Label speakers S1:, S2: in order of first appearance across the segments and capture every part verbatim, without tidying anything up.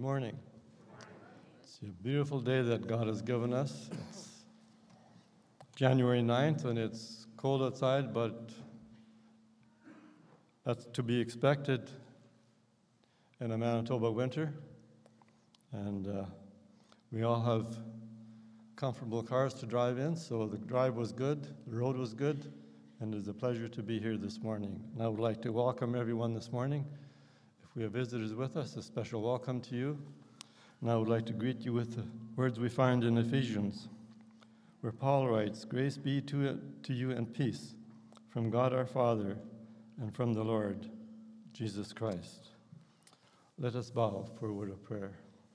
S1: morning. It's a beautiful day that God has given us. It's January ninth, and it's cold outside, but that's to be expected in a Manitoba winter. And uh, we all have comfortable cars to drive in, so the drive was good, the road was good, and it's a pleasure to be here this morning. And I would like to welcome everyone this morning. If we have visitors with us, a special welcome to you. And I would like to greet you with the words we find in Ephesians, where Paul writes, "Grace be to, to you and peace from God our Father and from the Lord Jesus Christ." Let us bow for a word of prayer.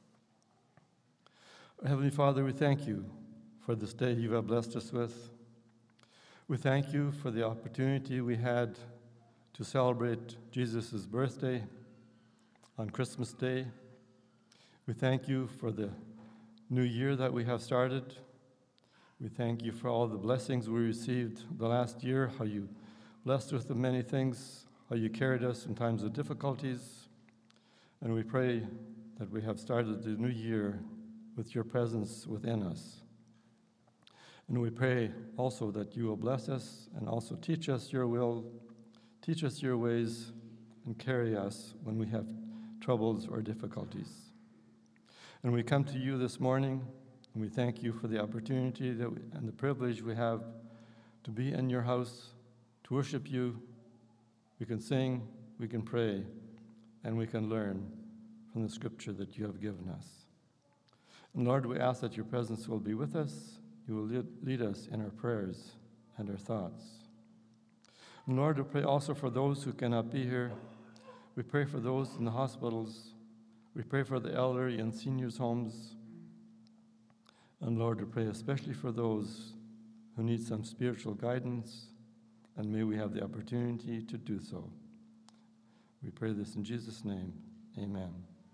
S1: Heavenly Father, we thank you for this day you have blessed us with. We thank you for the opportunity we had to celebrate Jesus' birthday on Christmas Day. We thank you for the new year that we have started. We thank you for all the blessings we received the last year, how you blessed us with many things, how you carried us in times of difficulties. And we pray that we have started the new year with your presence within us. And we pray also that you will bless us and also teach us your will, teach us your ways, and carry us when we have troubles or difficulties. And we come to you this morning, and we thank you for the opportunity that we, and the privilege we have to be in your house, to worship you. We can sing, we can pray, and we can learn from the scripture that you have given us. And Lord, we ask that your presence will be with us. You will lead us in our prayers and our thoughts. And Lord, we pray also for those who cannot be here. We pray for those in the hospitals. We pray for the elderly and seniors' homes. And Lord, we pray especially for those who need some spiritual guidance, and may we have the opportunity to do so. We pray this in Jesus' name. Amen.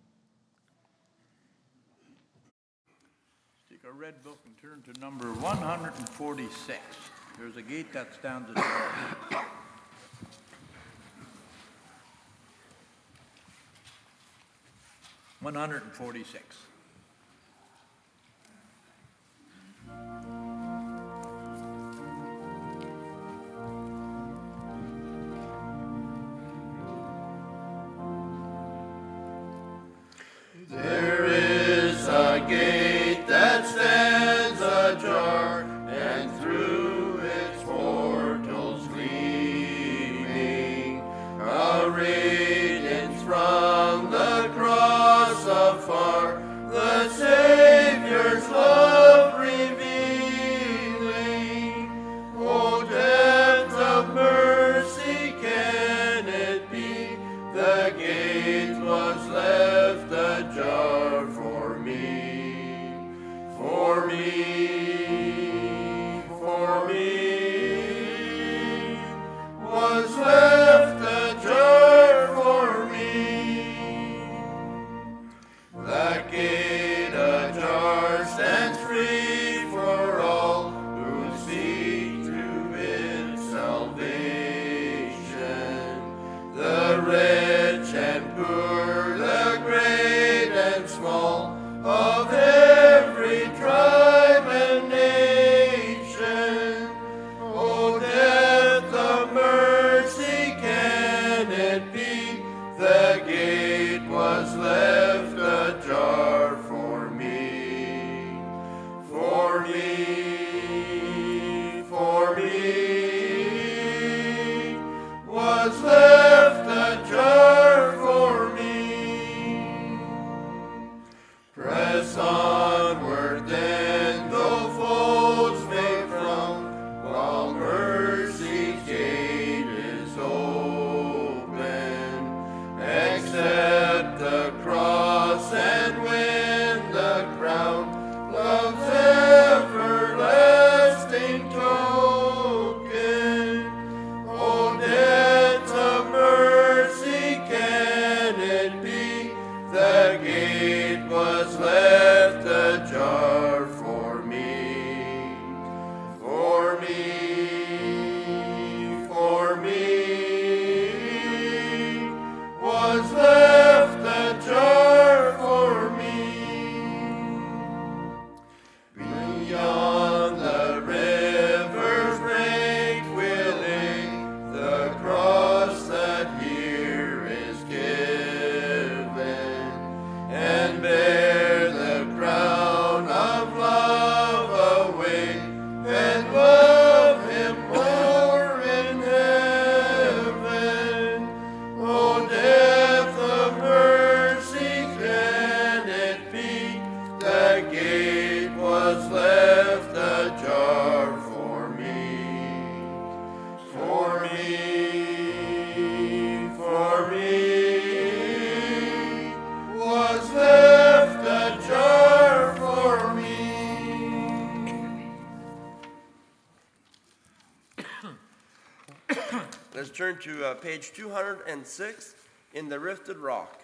S2: Take a red book and turn to number one hundred forty-six. There's a gate that stands at the door. one hundred forty-six.
S3: There is a gate that stands ajar, and through its portals gleaming, a radiance from the cross afar, the Savior's love revealing.
S4: Let's turn to uh, page two hundred six in the Rifted Rock.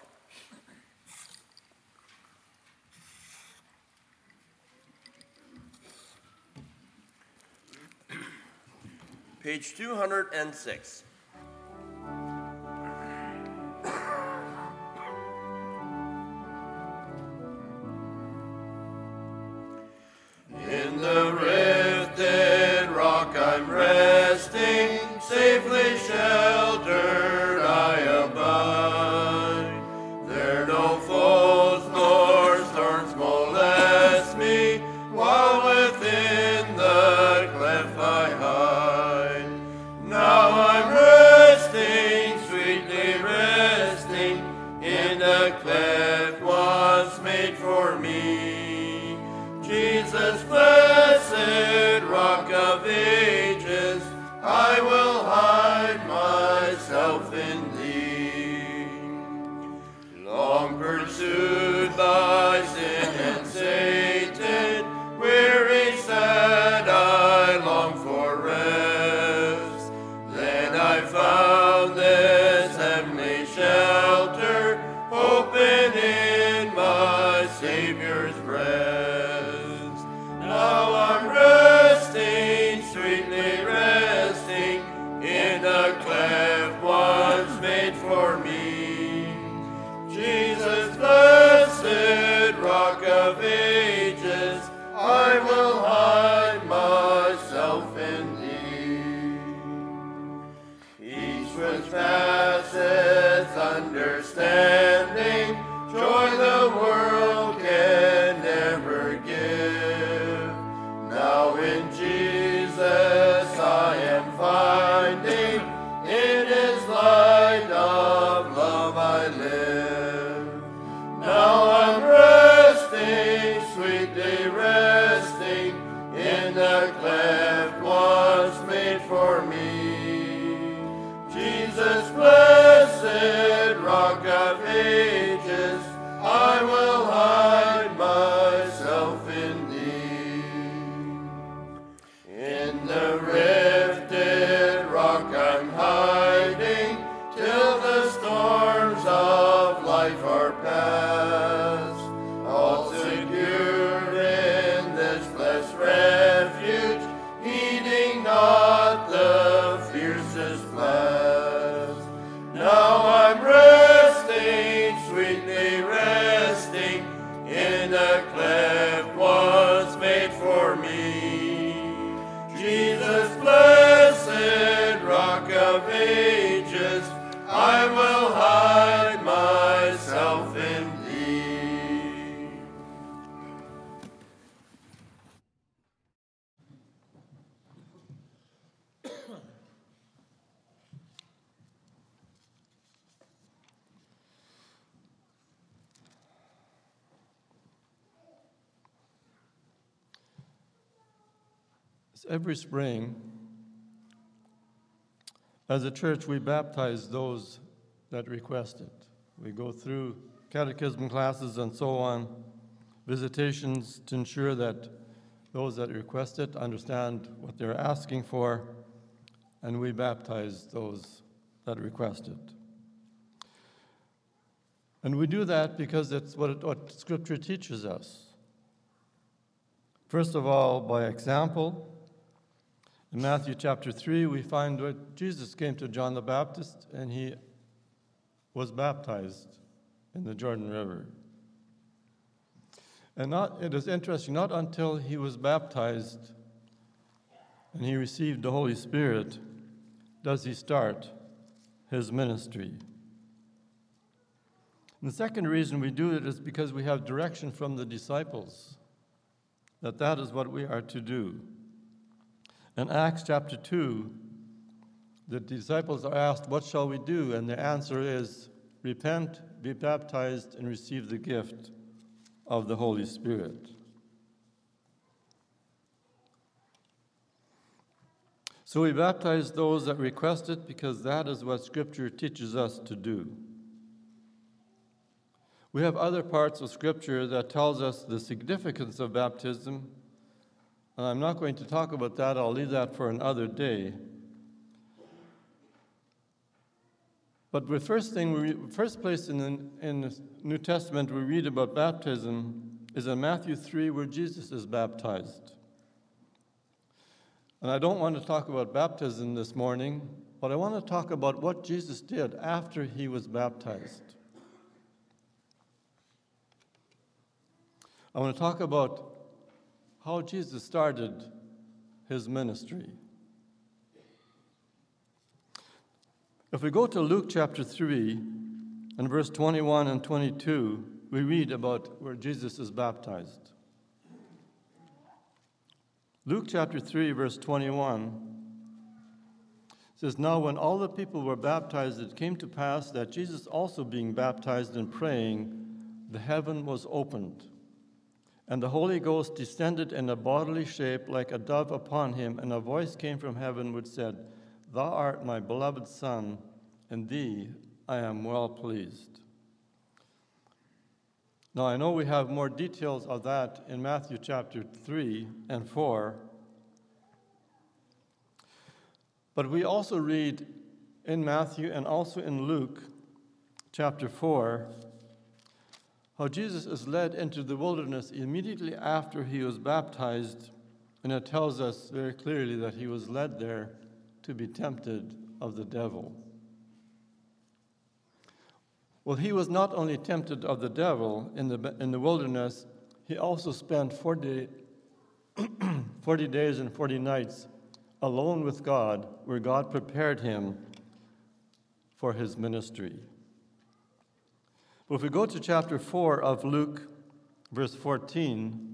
S4: Page two hundred six.
S3: In the rifted rock I'm resting, safely sheltered I abide. There no foes nor storms molest me, while within the cleft I hide. Now I'm resting, sweetly resting, in a cleft once made for me. Jesus, blessed Rock of Ages, I will hide myself in thee. Long pursued by sin and Satan, weary, sad, I long for rest. Then I found this heavenly shelter, open in my Savior's breast. Now I'm resting, sweetly resting, in a cleft once made for me. Jesus, blessed Rock of Ages, I will hide myself in thee. Each which passeth understanding, joy the world can never give. Now in Jesus I am finding, in his light of love I live. Now I'm resting, sweetly resting, in the cleft once made for me. Jesus, blessed Rock of Ages, I will hide myself in thee. In the rifted rock I'm hiding, till the storms of life are past. All secure in this blessed refuge, heeding not the fiercest blast. Now I'm resting, sweetly resting, in a cleft once made for me. Jesus, blessed Rock of Ages, I will hide myself in thee.
S1: Every spring, as a church, we baptize those that request it. We go through catechism classes and so on, visitations to ensure that those that request it understand what they're asking for, and we baptize those that request it. And we do that because it's what, it, what Scripture teaches us. First of all, by example. In Matthew chapter three, we find what Jesus came to John the Baptist, and he was baptized in the Jordan River. And not, it is interesting, not until he was baptized and he received the Holy Spirit does he start his ministry. And the second reason we do it is because we have direction from the disciples that that is what we are to do. In Acts chapter two, the disciples are asked, "What shall we do?" And the answer is, repent, be baptized, and receive the gift of the Holy Spirit. So we baptize those that request it because that is what Scripture teaches us to do. We have other parts of Scripture that tells us the significance of baptism, and I'm not going to talk about that. I'll leave that for another day. But the first thing, we read, first place in the, in the New Testament we read about baptism is in Matthew three, where Jesus is baptized. And I don't want to talk about baptism this morning, but I want to talk about what Jesus did after he was baptized. I want to talk about how Jesus started his ministry. If we go to Luke chapter three, and verse twenty-one and twenty-two, we read about where Jesus is baptized. Luke chapter three, verse twenty-one says, "Now when all the people were baptized, it came to pass that Jesus also being baptized and praying, the heaven was opened, and the Holy Ghost descended in a bodily shape like a dove upon him, and a voice came from heaven which said, Thou art my beloved Son, in thee I am well pleased." Now I know we have more details of that in Matthew chapter three and four, but we also read in Matthew and also in Luke chapter four how Jesus is led into the wilderness immediately after he was baptized, and it tells us very clearly that he was led there to be tempted of the devil. Well, he was not only tempted of the devil in the in the wilderness, he also spent forty, forty days and forty nights alone with God, where God prepared him for his ministry. But if we go to chapter four of Luke, verse fourteen,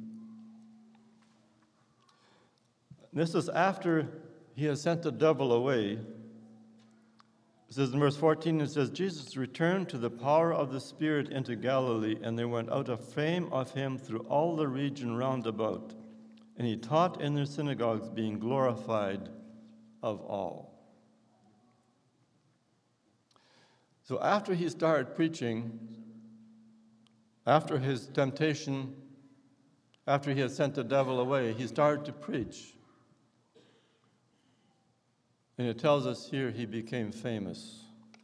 S1: this is after he has sent the devil away. It says in verse fourteen, it says, "Jesus returned to the power of the Spirit into Galilee, and there went out a fame of him through all the region round about. And he taught in their synagogues, being glorified of all." So after he started preaching, after his temptation, after he had sent the devil away, he started to preach. And it tells us here he became famous.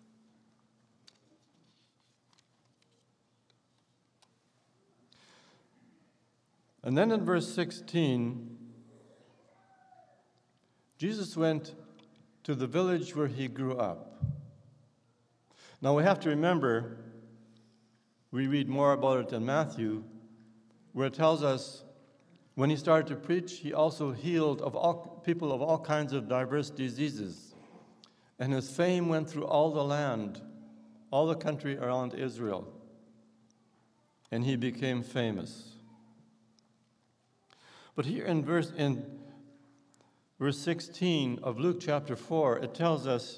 S1: And then in verse sixteen, Jesus went to the village where he grew up. Now we have to remember, we read more about it in Matthew, where it tells us when he started to preach, he also healed of all people of all kinds of diverse diseases. And his fame went through all the land, all the country around Israel. And he became famous. But here in verse in verse sixteen of Luke chapter four, it tells us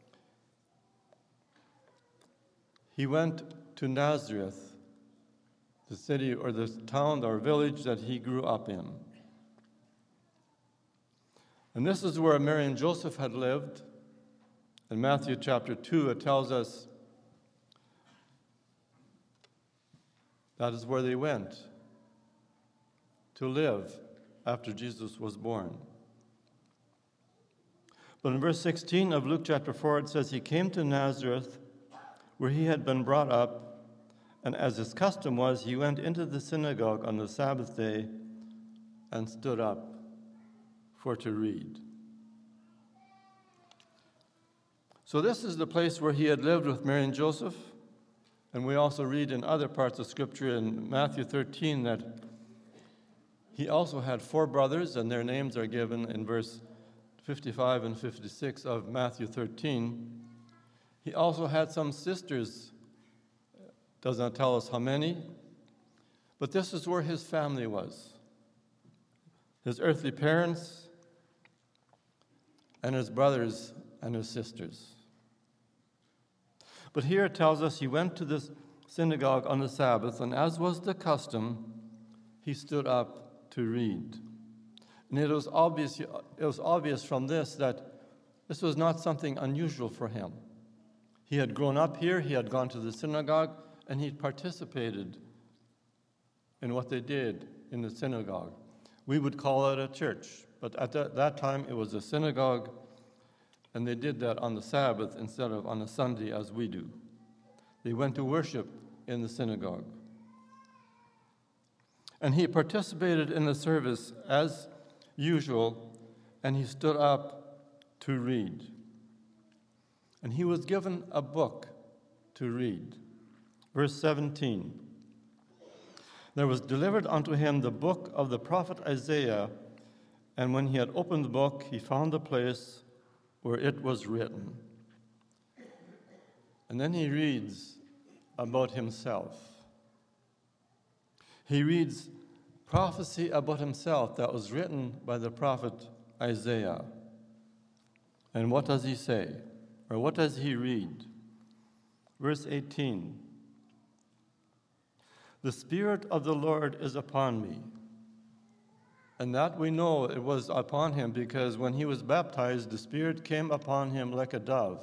S1: he went to Nazareth, the city or the town or village that he grew up in. And this is where Mary and Joseph had lived. In Matthew chapter two, it tells us that is where they went to live after Jesus was born. But in verse sixteen of Luke chapter four, it says, "He came to Nazareth, where he had been brought up, and as his custom was, he went into the synagogue on the Sabbath day and stood up for to read." So this is the place where he had lived with Mary and Joseph. And we also read in other parts of Scripture in Matthew thirteen that he also had four brothers, and their names are given in verse fifty-five and fifty-six of Matthew thirteen. He also had some sisters. Does not tell us how many, but this is where his family was. His earthly parents and his brothers and his sisters. But here it tells us he went to this synagogue on the Sabbath, and as was the custom, he stood up to read. And it was obvious, it was obvious from this that this was not something unusual for him. He had grown up here, he had gone to the synagogue, and he participated in what they did in the synagogue. We would call it a church, but at that, that time it was a synagogue, And they did that on the Sabbath instead of on a Sunday as we do. They went to worship in the synagogue. And he participated in the service as usual, and he stood up to read. And he was given a book to read. Verse seventeen. There was delivered unto him the book of the prophet Isaiah, and when he had opened the book, he found the place where it was written. And then he reads about himself. He reads prophecy about himself that was written by the prophet Isaiah. And what does he say? Or what does he read? Verse eighteen. The Spirit of the Lord is upon me. And that we know it was upon him because when he was baptized, the Spirit came upon him like a dove.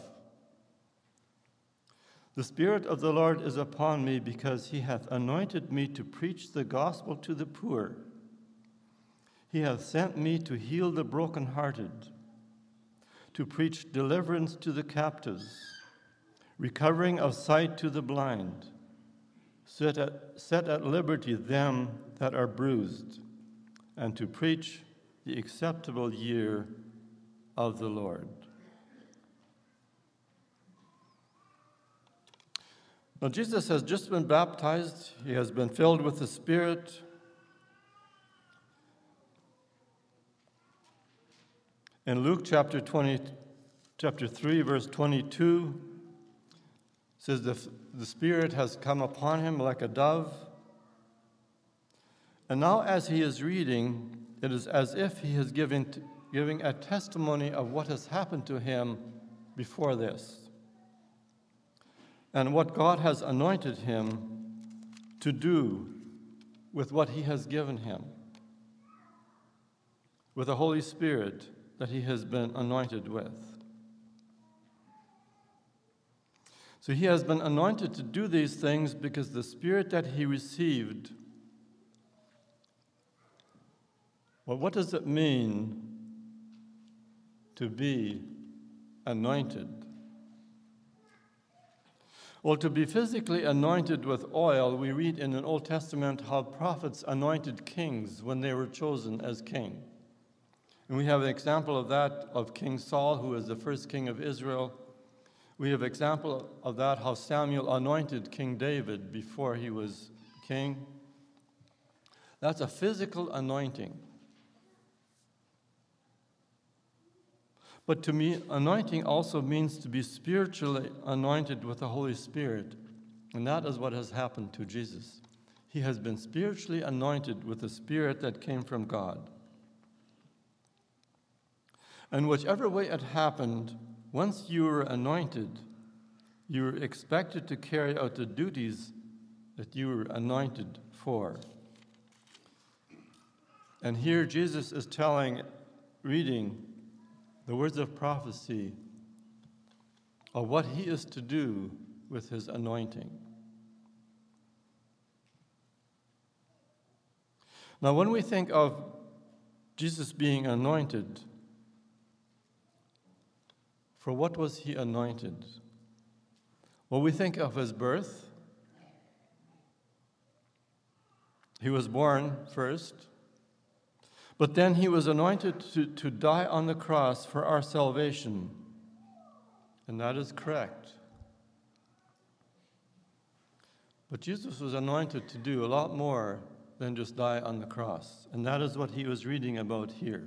S1: The Spirit of the Lord is upon me because he hath anointed me to preach the gospel to the poor. He hath sent me to heal the brokenhearted, to preach deliverance to the captives, recovering of sight to the blind, set at, set at liberty them that are bruised, and to preach the acceptable year of the Lord. Now, Jesus has just been baptized. He has been filled with the Spirit. In Luke chapter twenty, chapter three, verse twenty-two, says the, the Spirit has come upon him like a dove. And now as he is reading, it is as if he is giving, giving a testimony of what has happened to him before this, and what God has anointed him to do with what he has given him, with the Holy Spirit that he has been anointed with. So he has been anointed to do these things because the Spirit that he received. Well, what does it mean to be anointed? Well, to be physically anointed with oil, we read in the Old Testament how prophets anointed kings when they were chosen as king. And we have an example of that of King Saul, who was the first king of Israel. We have an example of that, how Samuel anointed King David before he was king. That's a physical anointing. But to me, anointing also means to be spiritually anointed with the Holy Spirit. And that is what has happened to Jesus. He has been spiritually anointed with the Spirit that came from God. And whichever way it happened, once you were anointed, you were expected to carry out the duties that you were anointed for. And here Jesus is telling, reading the words of prophecy of what he is to do with his anointing. Now, when we think of Jesus being anointed, for what was he anointed? Well, we think of his birth. He was born first. But then he was anointed to, to die on the cross for our salvation. And that is correct. But Jesus was anointed to do a lot more than just die on the cross. And that is what he was reading about here.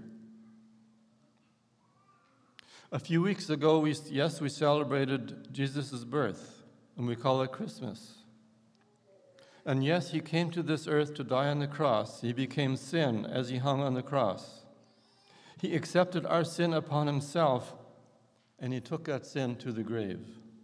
S1: A few weeks ago, we, yes, we celebrated Jesus' birth, and we call it Christmas. And yes, he came to this earth to die on the cross. He became sin as he hung on the cross. He accepted our sin upon himself, and he took that sin to the grave.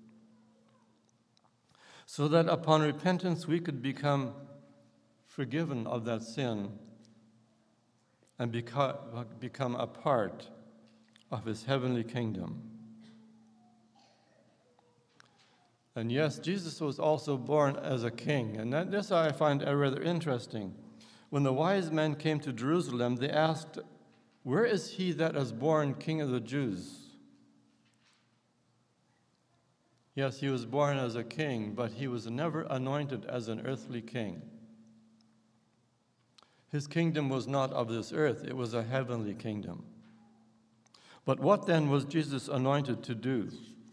S1: So that upon repentance, we could become forgiven of that sin and become a part of his heavenly kingdom. And yes, Jesus was also born as a king. And that, this I find rather interesting. When the wise men came to Jerusalem, they asked, "Where is he that is born King of the Jews?" Yes, he was born as a king, but he was never anointed as an earthly king. His kingdom was not of this earth, it was a heavenly kingdom. But what then was Jesus anointed to do?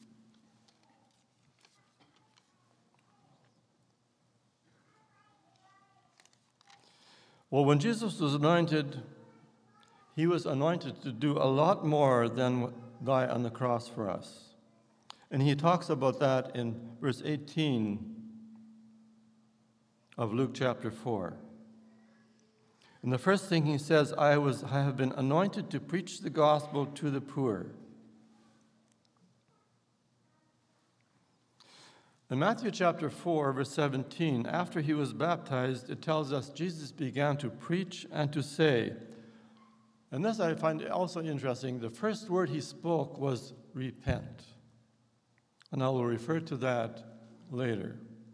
S1: Well, when Jesus was anointed, he was anointed to do a lot more than die on the cross for us. And he talks about that in verse eighteen of Luke chapter four. And the first thing he says, I was I have been anointed to preach the gospel to the poor. In Matthew chapter four, verse seventeen, after he was baptized, it tells us Jesus began to preach and to say, and this I find also interesting, the first word he spoke was repent. And I will refer to that later.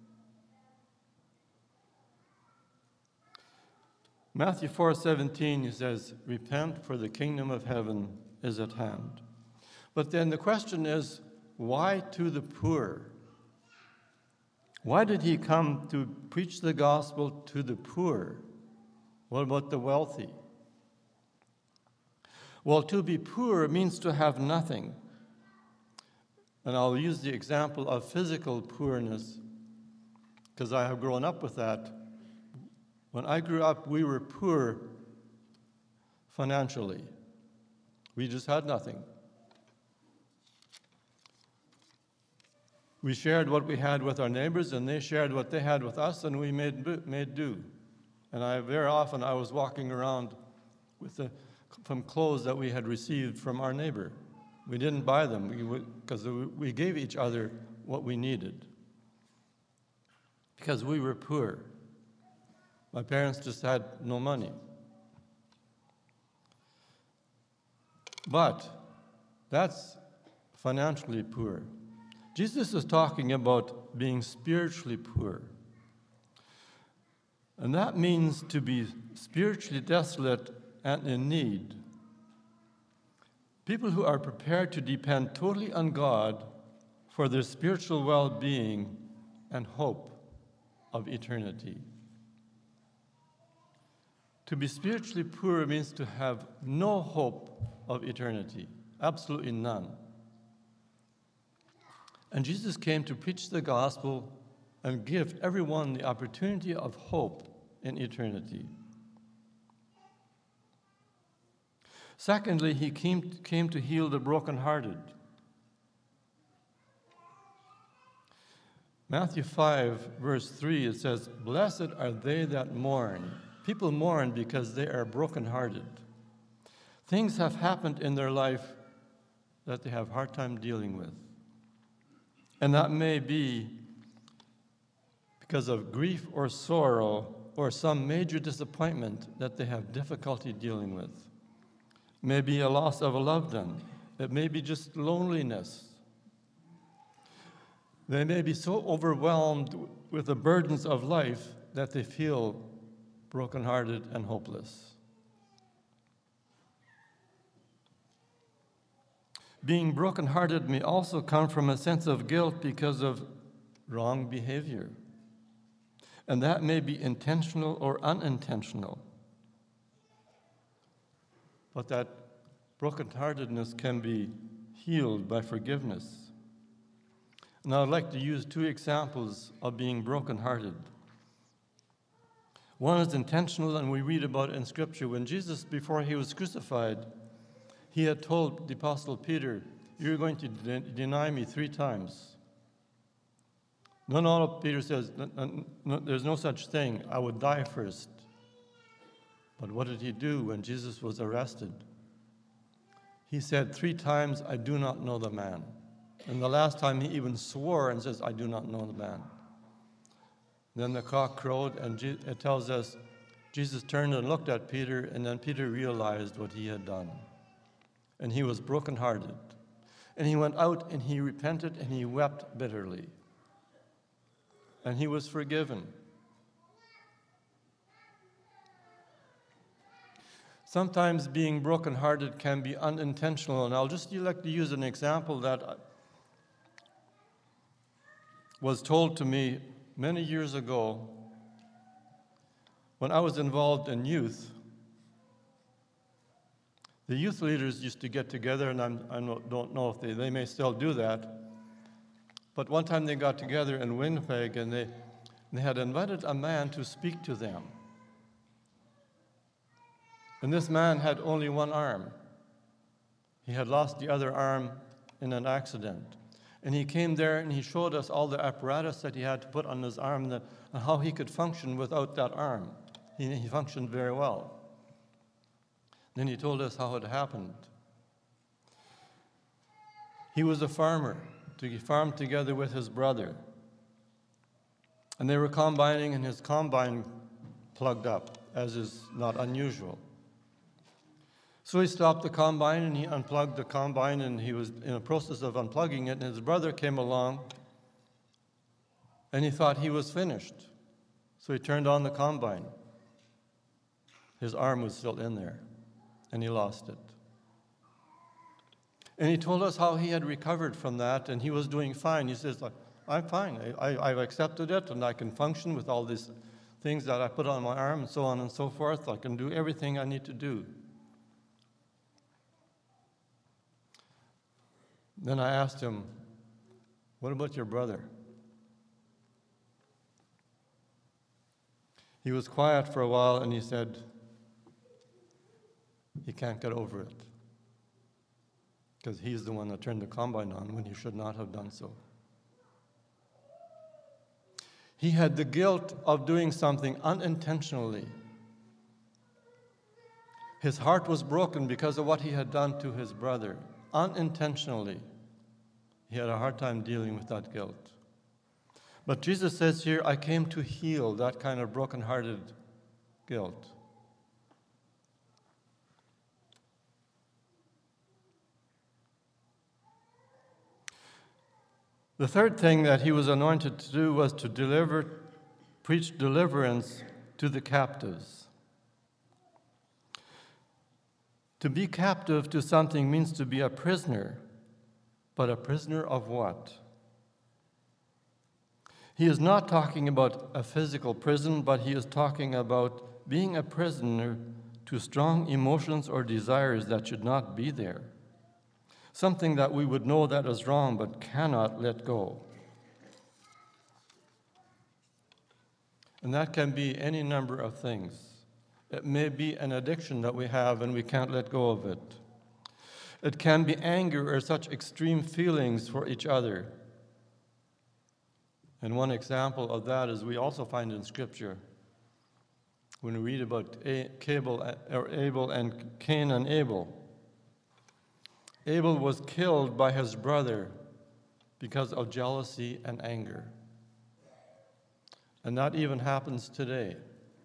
S1: Matthew four seventeen, he says, repent, for the kingdom of heaven is at hand. But then the question is, why to the poor? Why did he come to preach the gospel to the poor? What about the wealthy? Well, to be poor means to have nothing. And I'll use the example of physical poorness because I have grown up with that. When I grew up, we were poor financially. We just had nothing. We shared what we had with our neighbors, and they shared what they had with us, and we made made do. And I very often I was walking around with the, from clothes that we had received from our neighbor. We didn't buy them because we, we gave each other what we needed because we were poor. My parents just had no money. But that's financially poor. Jesus is talking about being spiritually poor. And that means to be spiritually desolate and in need. People who are prepared to depend totally on God for their spiritual well-being and hope of eternity. To be spiritually poor means to have no hope of eternity, absolutely none. And Jesus came to preach the gospel and give everyone the opportunity of hope in eternity. Secondly, he came, came to heal the brokenhearted. Matthew five, verse three, it says, "Blessed are they that mourn." People mourn because they are brokenhearted. Things have happened in their life that they have a hard time dealing with. And that may be because of grief or sorrow or some major disappointment that they have difficulty dealing with. It may be a loss of a loved one. It may be just loneliness. They may be so overwhelmed with the burdens of life that they feel brokenhearted and hopeless. Being brokenhearted may also come from a sense of guilt because of wrong behavior. And that may be intentional or unintentional. But that brokenheartedness can be healed by forgiveness. Now, I'd like to use two examples of being brokenhearted. One is intentional, and we read about it in Scripture. When Jesus, before he was crucified, he had told the Apostle Peter, "You're going to de- deny me three times." No, no, Peter says, no, no, no, there's no such thing. I would die first. But what did he do when Jesus was arrested? He said three times, "I do not know the man." And the last time he even swore and says, "I do not know the man." Then the cock crowed, and it tells us Jesus turned and looked at Peter, and then Peter realized what he had done. And he was brokenhearted. And he went out and he repented and he wept bitterly. And he was forgiven. Sometimes being brokenhearted can be unintentional, and I'll just like to use an example that was told to me many years ago when I was involved in youth. The youth leaders used to get together, and I'm, I don't know if they, they may still do that, but one time they got together in Winnipeg, and they, they had invited a man to speak to them. And this man had only one arm. He had lost the other arm in an accident. And he came there and he showed us all the apparatus that he had to put on his arm and how he could function without that arm. He, he functioned very well. Then he told us how it happened. He was a farmer. He farmed together with his brother. And they were combining, and his combine plugged up, as is not unusual. So he stopped the combine and he unplugged the combine, and he was in a process of unplugging it, and his brother came along and he thought he was finished. So he turned on the combine. His arm was still in there and he lost it. And he told us how he had recovered from that and he was doing fine. He says, I'm fine. I, I, I've accepted it and I can function with all these things that I put on my arm and so on and so forth. I can do everything I need to do. Then I asked him, what about your brother? He was quiet for a while and he said, he can't get over it. Because he's the one that turned the combine on when he should not have done so. He had the guilt of doing something unintentionally. His heart was broken because of what he had done to his brother. Unintentionally. He had a hard time dealing with that guilt. But Jesus says here, I came to heal that kind of broken-hearted guilt. The third thing that he was anointed to do was to deliver, preach deliverance to the captives. To be captive to something means to be a prisoner, but a prisoner of what? He is not talking about a physical prison, but he is talking about being a prisoner to strong emotions or desires that should not be there. Something that we would know that is wrong but cannot let go. And that can be any number of things. It may be an addiction that we have and we can't let go of it. It can be anger or such extreme feelings for each other. And one example of that is we also find in Scripture when we read about Abel and Cain and Abel. Abel was killed by his brother because of jealousy and anger. And that even happens today,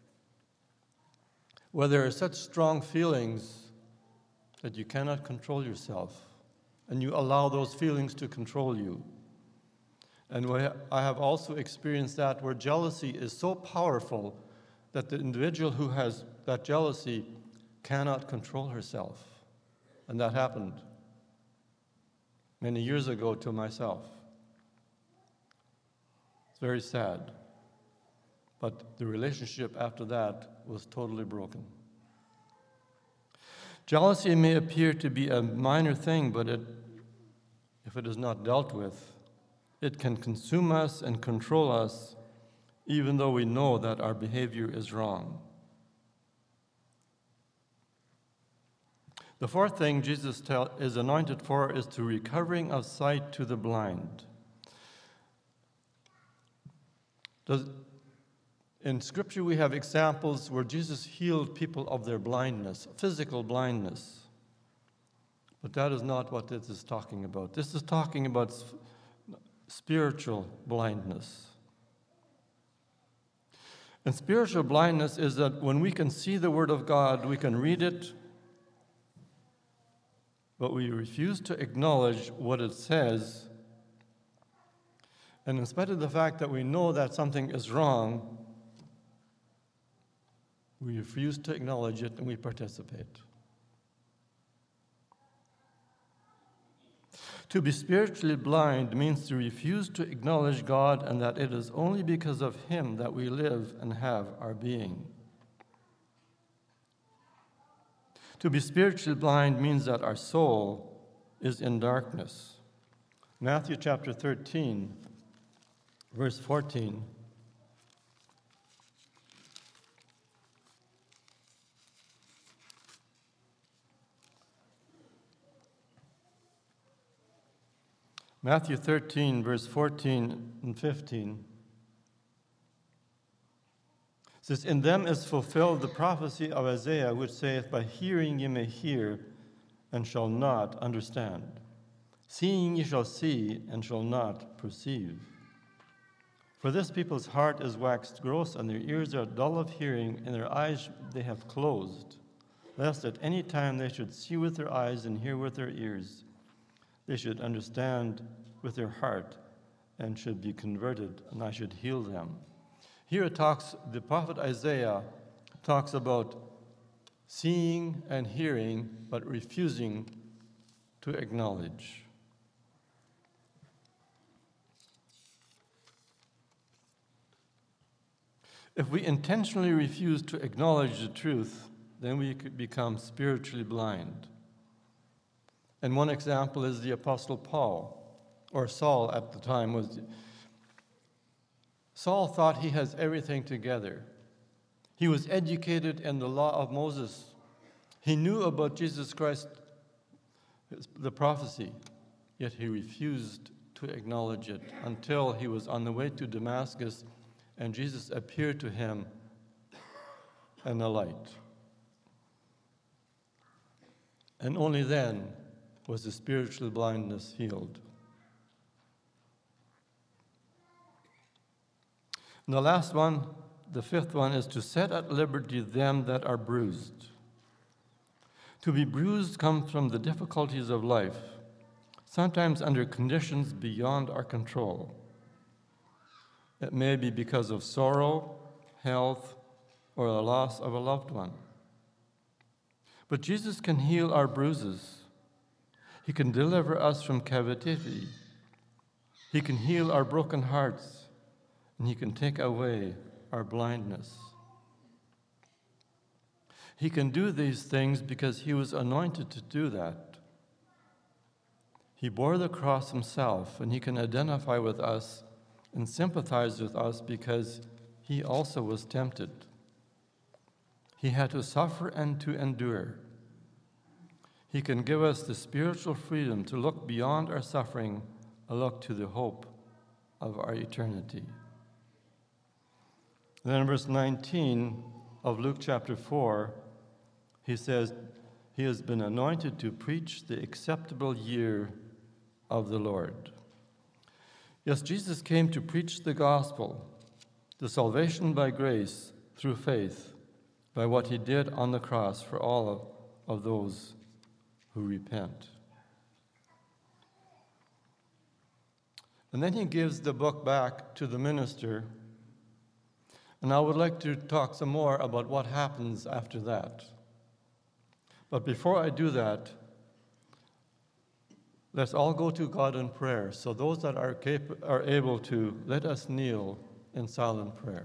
S1: where there are such strong feelings that you cannot control yourself, and you allow those feelings to control you. And I have also experienced that where jealousy is so powerful that the individual who has that jealousy cannot control herself. And that happened many years ago to myself. It's very sad. But the relationship after that was totally broken. Jealousy may appear to be a minor thing, but it, if it is not dealt with, it can consume us and control us, even though we know that our behavior is wrong. The fourth thing Jesus tell, is anointed for is to recovering of sight to the blind. Does, in Scripture, we have examples where Jesus healed people of their blindness, physical blindness. But that is not what this is talking about. This is talking about spiritual blindness. And spiritual blindness is that when we can see the Word of God, we can read it, but we refuse to acknowledge what it says. And in spite of the fact that we know that something is wrong, we refuse to acknowledge it and we participate. To be spiritually blind means to refuse to acknowledge God and that it is only because of Him that we live and have our being. To be spiritually blind means that our soul is in darkness. Matthew chapter thirteen, verse fourteen. Matthew thirteen, verse fourteen and fifteen says, "In them is fulfilled the prophecy of Isaiah, which saith, By hearing ye may hear, and shall not understand. Seeing ye shall see, and shall not perceive. For this people's heart is waxed gross, and their ears are dull of hearing, and their eyes they have closed, lest at any time they should see with their eyes and hear with their ears. They should understand with their heart and should be converted, and I should heal them." Here it talks, the prophet Isaiah talks about seeing and hearing, but refusing to acknowledge. If we intentionally refuse to acknowledge the truth, then we could become spiritually blind. And one example is the Apostle Paul, or Saul at the time. was. Saul thought he has everything together. He was educated in the law of Moses. He knew about Jesus Christ, the prophecy, yet he refused to acknowledge it until he was on the way to Damascus and Jesus appeared to him in a light. And only then was the spiritual blindness healed. And the last one, the fifth one, is to set at liberty them that are bruised. To be bruised comes from the difficulties of life, sometimes under conditions beyond our control. It may be because of sorrow, health, or the loss of a loved one. But Jesus can heal our bruises. He can deliver us from captivity. He can heal our broken hearts, and He can take away our blindness. He can do these things because He was anointed to do that. He bore the cross Himself, and He can identify with us and sympathize with us because He also was tempted. He had to suffer and to endure. He can give us the spiritual freedom to look beyond our suffering and look to the hope of our eternity. Then in verse nineteen of Luke chapter four, he says, He has been anointed to preach the acceptable year of the Lord. Yes, Jesus came to preach the gospel, the salvation by grace through faith, by what He did on the cross for all of, of those who repent. And then He gives the book back to the minister, and I would like to talk some more about what happens after that. But before I do that, let's all go to God in prayer. So those that are cap- are able to, let us kneel in silent prayer.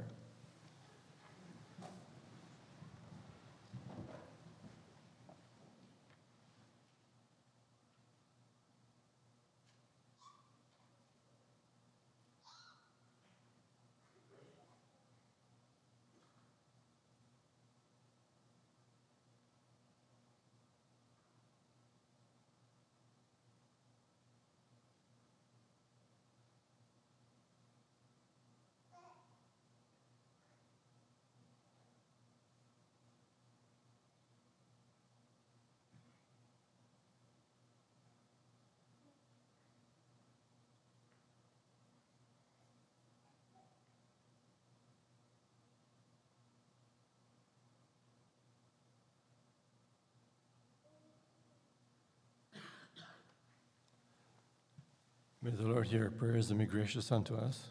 S1: May the Lord hear our prayers and be gracious unto us.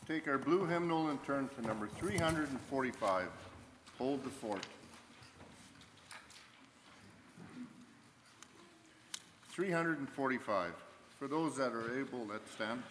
S3: take our blue hymnal and turn to number three hundred forty-five, Hold the Fort. three hundred forty-five. For those that are able, let's stand.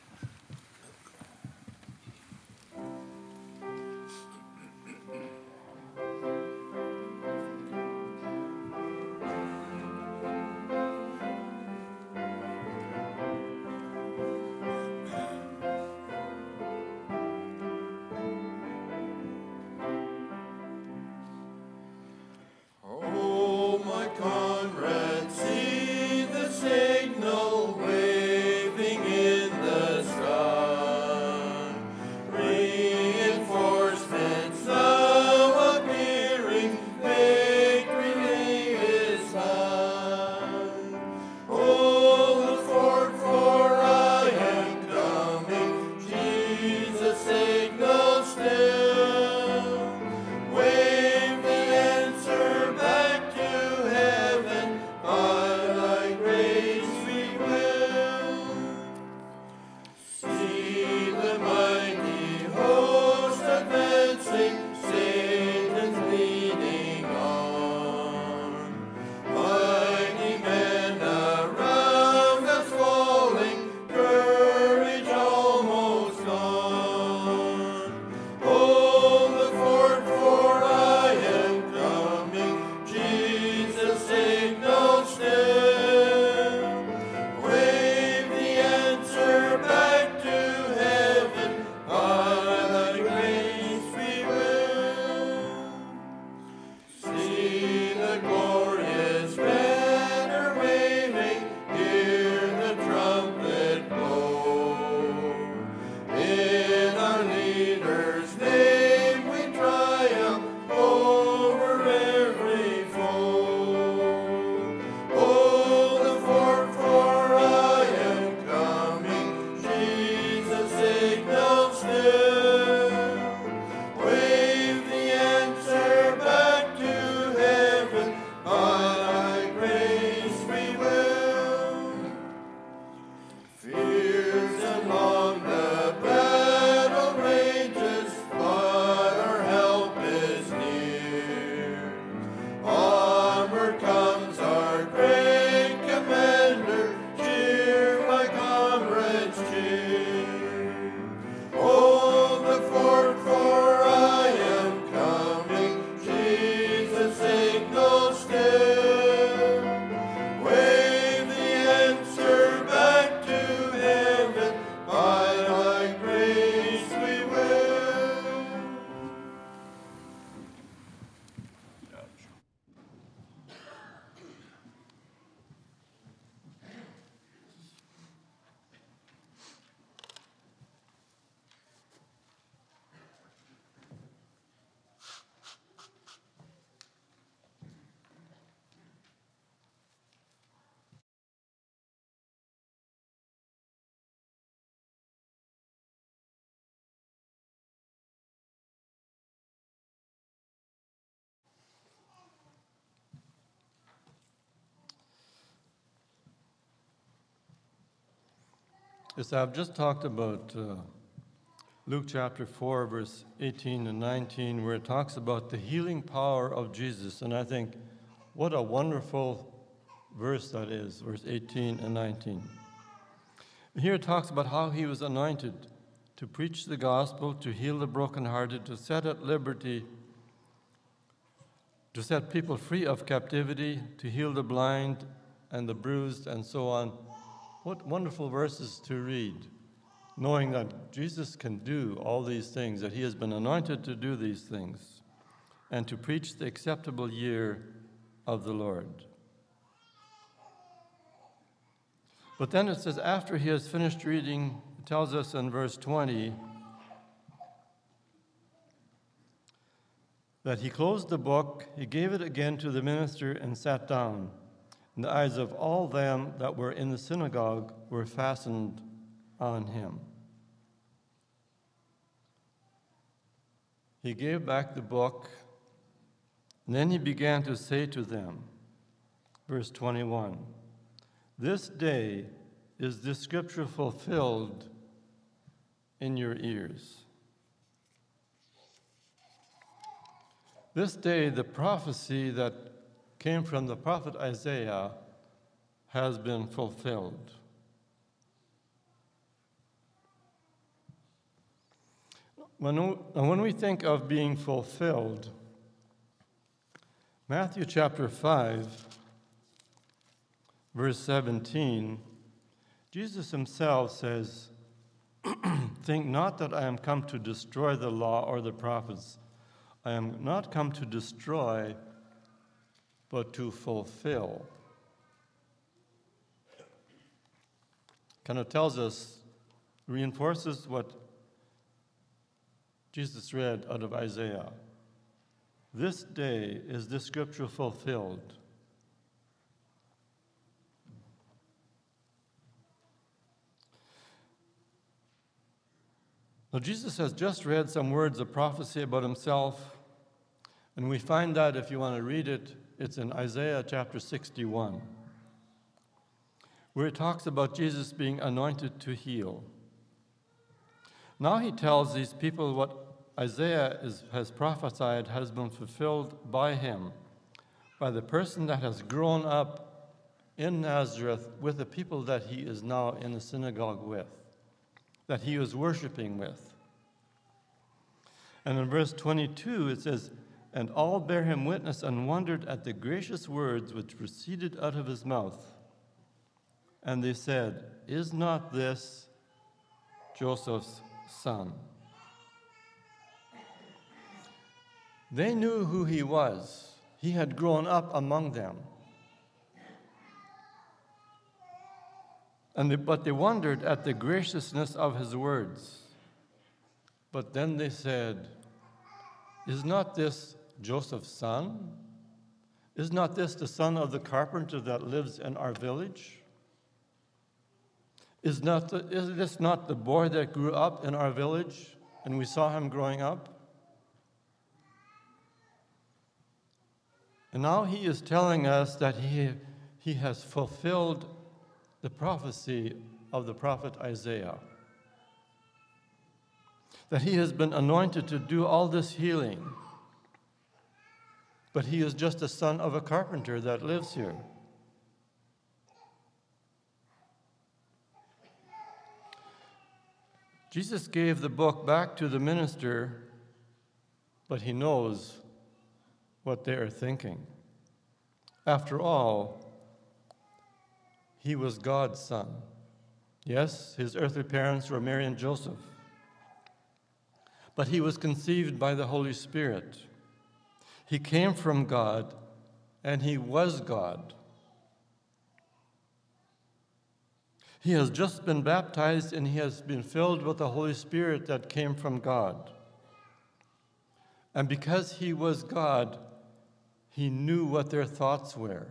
S1: Yes, I've just talked about uh, Luke chapter four, verse eighteen and nineteen, where it talks about the healing power of Jesus. And I think what a wonderful verse that is, verse eighteen and nineteen. Here it talks about how he was anointed to preach the gospel, to heal the brokenhearted, to set at liberty, to set people free of captivity, to heal the blind and the bruised, and so on. What wonderful verses to read, knowing that Jesus can do all these things, that he has been anointed to do these things, and to preach the acceptable year of the Lord. But then it says, after he has finished reading, it tells us in verse twenty, that he closed the book, he gave it again to the minister, and sat down. And the eyes of all them that were in the synagogue were fastened on him. He gave back the book, and then he began to say to them, verse twenty-one, "This day is this scripture fulfilled in your ears. This day, the prophecy that came from the prophet Isaiah has been fulfilled. When, when we think of being fulfilled, Matthew chapter five, verse seventeen, Jesus himself says, "Think not that I am come to destroy the law or the prophets. I am not come to destroy, but to fulfill." Kind of tells us, reinforces what Jesus read out of Isaiah. This day is this scripture fulfilled. Now, Jesus has just read some words of prophecy about himself, and we find that, if you want to read it, it's in Isaiah chapter sixty-one, where it talks about Jesus being anointed to heal. Now he tells these people what Isaiah is, has prophesied has been fulfilled by him, by the person that has grown up in Nazareth with the people that he is now in the synagogue with, that he was worshiping with. And in verse twenty-two it says, "And all bare him witness and wondered at the gracious words which proceeded out of his mouth. And they said, Is not this Joseph's son?" They knew who he was. He had grown up among them. And they, but they wondered at the graciousness of his words. But then they said, "Is not this Joseph's son? Is not this the son of the carpenter that lives in our village? Is, not the, is this not the boy that grew up in our village, and we saw him growing up?" And now he is telling us that he, he has fulfilled the prophecy of the prophet Isaiah, that he has been anointed to do all this healing, but he is just a son of a carpenter that lives here. Jesus gave the book back to the minister, but he knows what they are thinking. After all, he was God's son. Yes, his earthly parents were Mary and Joseph, but he was conceived by the Holy Spirit. He came from God, and he was God. He has just been baptized, and he has been filled with the Holy Spirit that came from God. And because he was God, he knew what their thoughts were.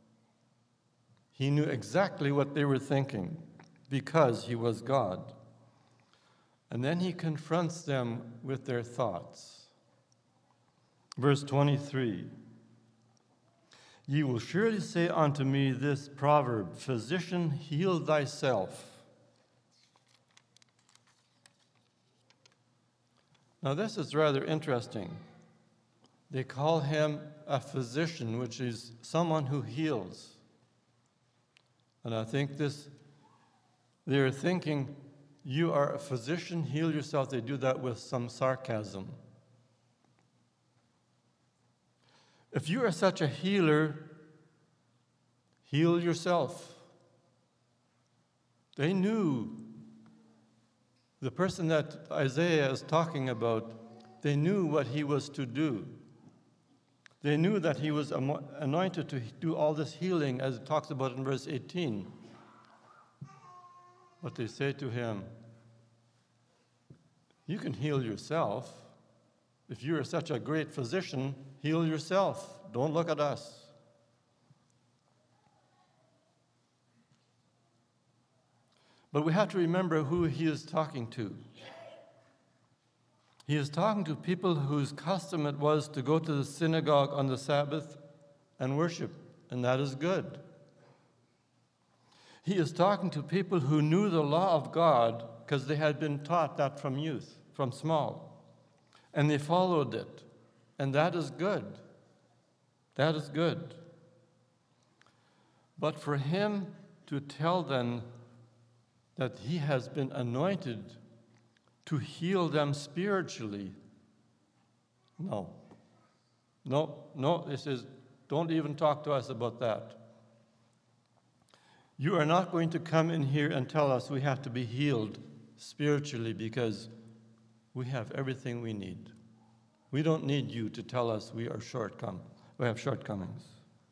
S1: He knew exactly what they were thinking because he was God. And then he confronts them with their thoughts. Verse twenty-three, "Ye will surely say unto me this proverb, Physician, heal thyself." Now this is rather interesting. They call him a physician, which is someone who heals. And I think this, they're thinking, you are a physician, heal yourself. They do that with some sarcasm. If you are such a healer, heal yourself. They knew, the person that Isaiah is talking about, they knew what he was to do. They knew that he was anointed to do all this healing, as it talks about in verse eighteen. But they say to him, "You can heal yourself. If you are such a great physician, heal yourself. Don't look at us." But we have to remember who he is talking to. He is talking to people whose custom it was to go to the synagogue on the Sabbath and worship, and that is good. He is talking to people who knew the law of God because they had been taught that from youth, from small. And they followed it. And that is good. That is good. But for him to tell them that he has been anointed to heal them spiritually, no. No, no, this is, don't even talk to us about that. You are not going to come in here and tell us we have to be healed spiritually because we have everything we need. We don't need you to tell us we are shortcome, we have shortcomings.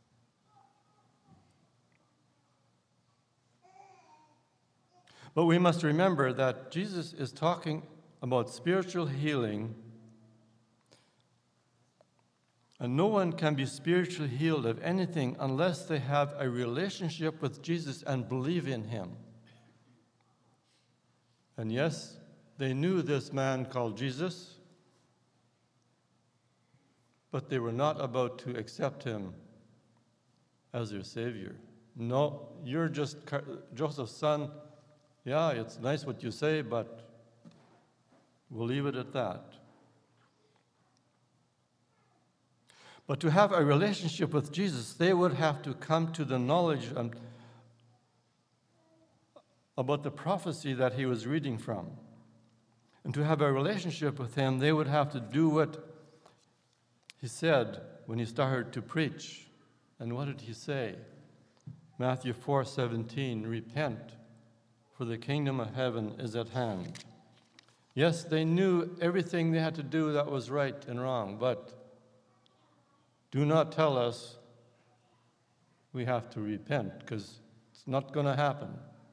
S1: But we must remember that Jesus is talking about spiritual healing, and no one can be spiritually healed of anything unless they have a relationship with Jesus and believe in him. And yes, they knew this man called Jesus, but they were not about to accept him as their Savior. No, you're just Joseph's son. Yeah, it's nice what you say, but we'll leave it at that. But to have a relationship with Jesus, they would have to come to the knowledge um, about the prophecy that he was reading from. And to have a relationship with him, they would have to do what he said when he started to preach. And what did he say? Matthew four seventeen, repent, for the kingdom of heaven is at hand. Yes, they knew everything they had to do that was right and wrong, but do not tell us we have to repent, because it's not going to happen.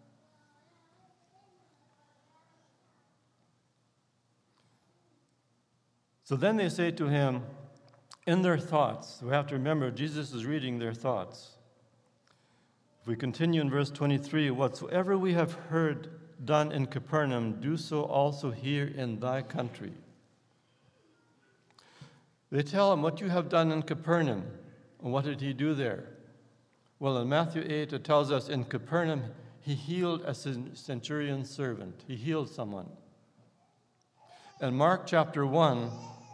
S1: So then they say to him, in their thoughts, we have to remember Jesus is reading their thoughts. If we continue in verse twenty-three, whatsoever we have heard done in Capernaum, do so also here in thy country. They tell him, what you have done in Capernaum. And what did he do there? Well, in Matthew eight, it tells us in Capernaum, he healed a centurion's servant. He healed someone. In Mark chapter one,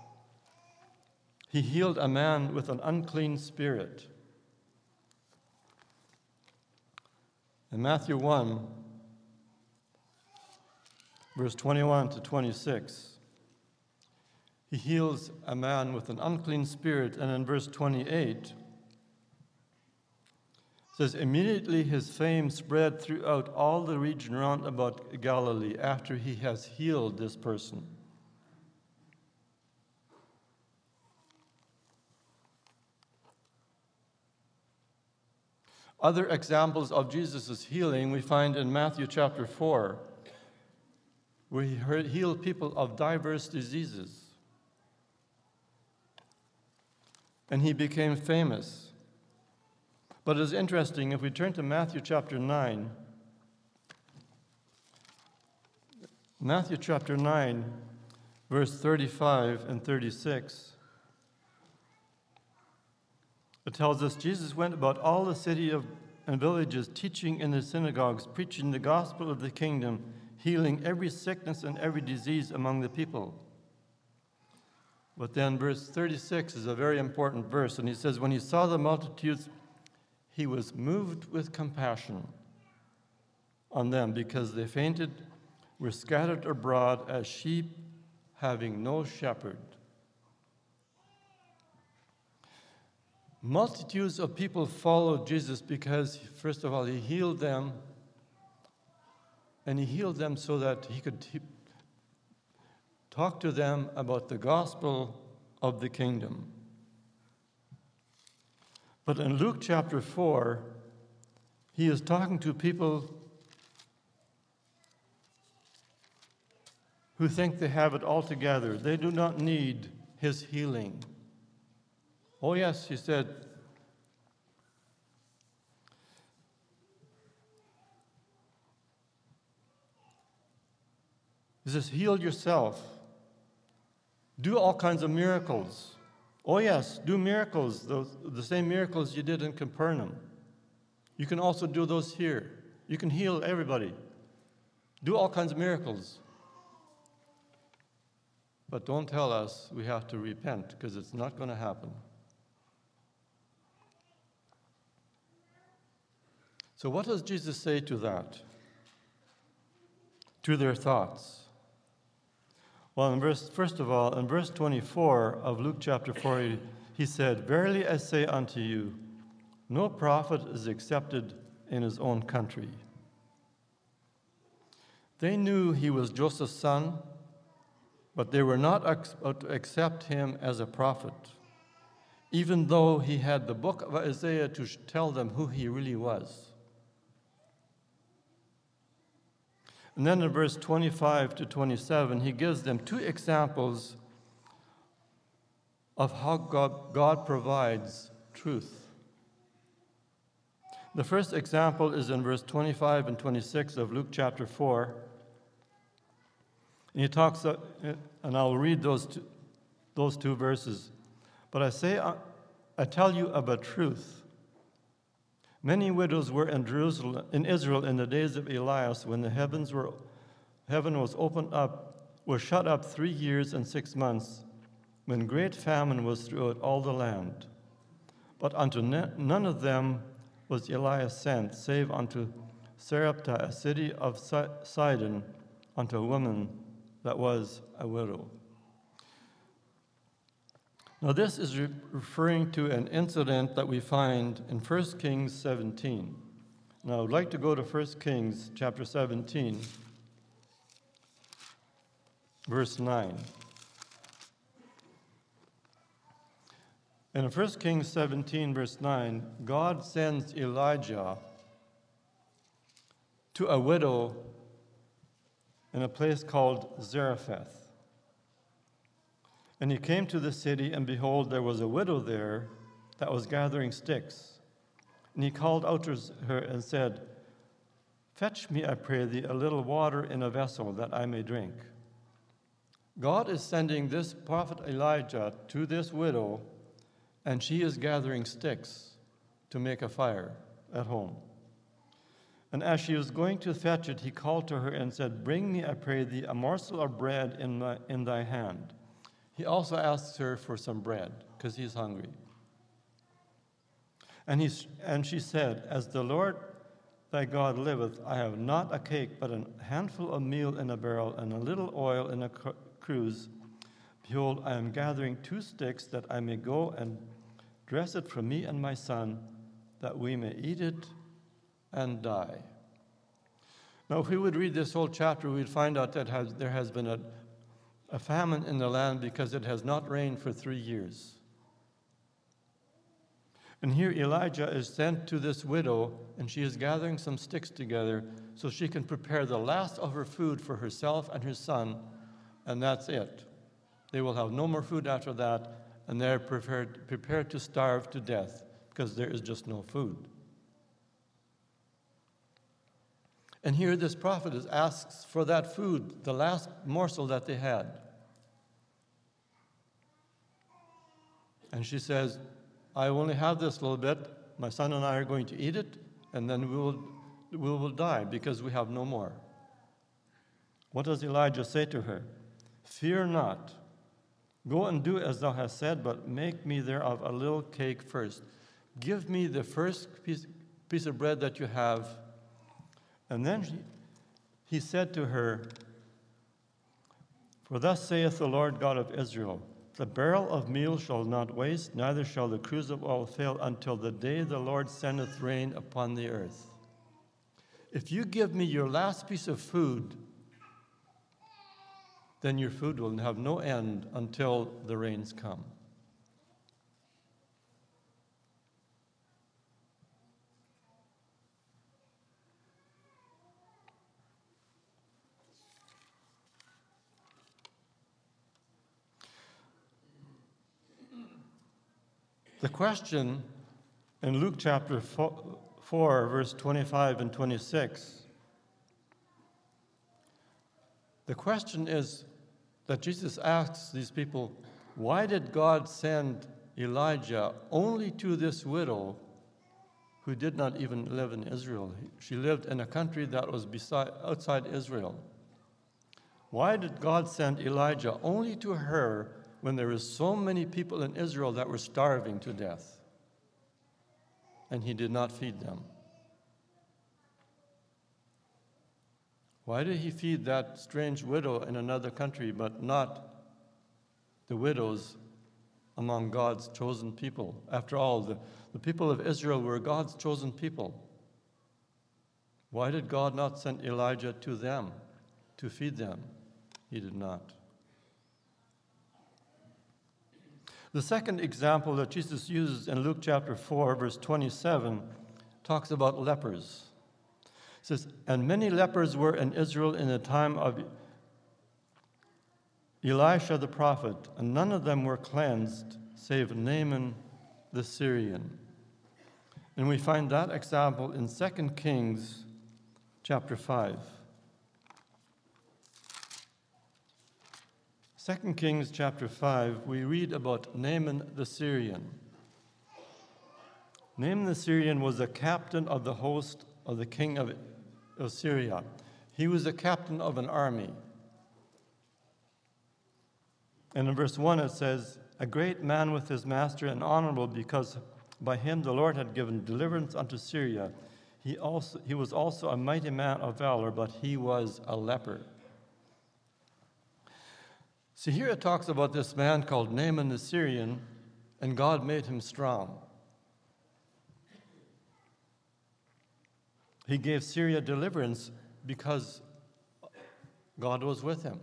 S1: he healed a man with an unclean spirit. In Matthew one, verse twenty-one to twenty-six, he heals a man with an unclean spirit. And in verse twenty-eight, it says, immediately his fame spread throughout all the region round about Galilee after he has healed this person. Other examples of Jesus' healing we find in Matthew chapter four, where he healed people of diverse diseases. And he became famous. But it's interesting, if we turn to Matthew chapter nine, Matthew chapter nine, verse thirty-five and thirty-six, it tells us Jesus went about all the city of, and villages, teaching in the synagogues, preaching the gospel of the kingdom, healing every sickness and every disease among the people. But then verse thirty-six is a very important verse, and he says, when he saw the multitudes, he was moved with compassion on them, because they fainted, were scattered abroad as sheep having no shepherd. Multitudes of people followed Jesus because, first of all, he healed them, and he healed them so that he could t- talk to them about the gospel of the kingdom. But in Luke chapter four, he is talking to people who think they have it all together. They do not need his healing. Oh, yes, he said, he says, heal yourself. Do all kinds of miracles. Oh, yes, do miracles, those, the same miracles you did in Capernaum. You can also do those here. You can heal everybody. do all kinds of miracles. But don't tell us we have to repent, because it's not going to happen. So what does Jesus say to that? To their thoughts? Well, in verse, first of all, in verse twenty-four of Luke chapter four, he, he said, "Verily I say unto you, no prophet is accepted in his own country." They knew he was Joseph's son, but they were not about to accept him as a prophet, even though he had the book of Isaiah to tell them who he really was. And then in verse twenty-five to twenty-seven, he gives them two examples of how God, God provides truth. The first example is in verse twenty-five and twenty-six of Luke chapter four. And he talks, uh, and I'll read those two, those two verses. "But I say, I tell you of a truth. Many widows were in Jerusalem, in Israel, in the days of Elias, when the heavens were, heaven was opened up, were shut up three years and six months, when great famine was throughout all the land. But unto none of them was Elias sent, save unto Sarepta, a city of Sidon, unto a woman that was a widow." Now this is re- referring to an incident that we find in First Kings seventeen. Now I would like to go to First Kings chapter seventeen, verse nine. And in First Kings seventeen, verse nine, God sends Elijah to a widow in a place called Zarephath. And he came to the city, and behold, there was a widow there that was gathering sticks. And he called out to her and said, "Fetch me, I pray thee, a little water in a vessel, that I may drink." God is sending this prophet Elijah to this widow, and she is gathering sticks to make a fire at home. And as she was going to fetch it, he called to her and said, "Bring me, I pray thee, a morsel of bread in, my, in thy hand." He also asks her for some bread, because he's hungry. And, he's, and she said, "As the Lord thy God liveth, I have not a cake, but a handful of meal in a barrel, and a little oil in a cruse. Behold, I am gathering two sticks, that I may go and dress it for me and my son, that we may eat it and die." Now, if we would read this whole chapter, we'd find out that has, there has been a, a famine in the land because it has not rained for three years. And here Elijah is sent to this widow, and she is gathering some sticks together so she can prepare the last of her food for herself and her son, and that's it. They will have no more food after that, and they're prepared, prepared to starve to death because there is just no food. And here this prophet is asks for that food, the last morsel that they had. And she says, "I only have this little bit. My son and I are going to eat it, and then we will, we will die because we have no more." What does Elijah say to her? "Fear not. Go and do as thou hast said, but make me thereof a little cake first. Give me the first piece, piece of bread that you have." And then he, he said to her, "For thus saith the Lord God of Israel, the barrel of meal shall not waste, neither shall the cruse of oil fail, until the day the Lord sendeth rain upon the earth. If you give me your last piece of food, then your food will have no end until the rains come." The question in Luke chapter four, verse twenty-five and twenty-six, the question is that Jesus asks these people, why did God send Elijah only to this widow who did not even live in Israel. She lived in a country that was beside, outside Israel. Why did God send Elijah only to her when there were so many people in Israel that were starving to death? And he did not feed them. Why did he feed that strange widow in another country, but not the widows among God's chosen people? After all, the, the people of Israel were God's chosen people. Why did God not send Elijah to them to feed them? He did not. The second example that Jesus uses in Luke chapter four, verse twenty-seven, talks about lepers. It says, "And many lepers were in Israel in the time of Elisha the prophet, and none of them were cleansed, save Naaman the Syrian." And we find that example in Second Kings chapter five. Second Kings chapter five, we read about Naaman the Syrian. Naaman the Syrian was the captain of the host of the king of, of Syria. He was the captain of an army. And in verse one it says, "A great man with his master and honorable, because by him the Lord had given deliverance unto Syria. He also he was also a mighty man of valor, but he was a leper." See, here it talks about this man called Naaman the Syrian, and God made him strong. He gave Syria deliverance because God was with him.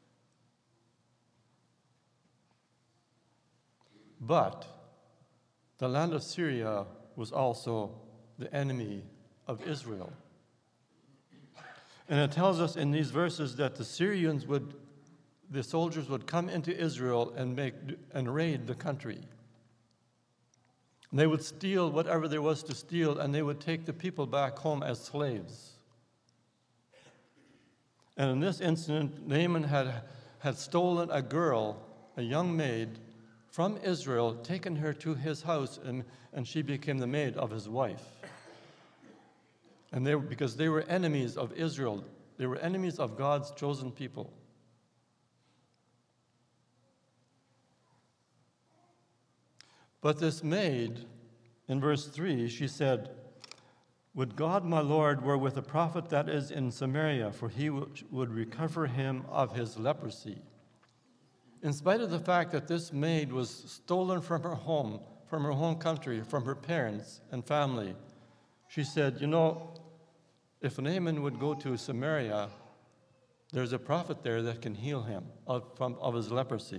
S1: But the land of Syria was also the enemy of Israel. And it tells us in these verses that the Syrians would, the soldiers would come into Israel and make and raid the country. And they would steal whatever there was to steal, and they would take the people back home as slaves. And in this incident, Naaman had, had stolen a girl, a young maid, from Israel, taken her to his house, and, and she became the maid of his wife. And they were, because they were enemies of Israel, they were enemies of God's chosen people. But this maid, in verse three, she said, "Would God my Lord were with a prophet that is in Samaria, for he would recover him of his leprosy." In spite of the fact that this maid was stolen from her home, from her home country, from her parents and family, she said, "You know, if Naaman would go to Samaria, there's a prophet there that can heal him of, from, of his leprosy."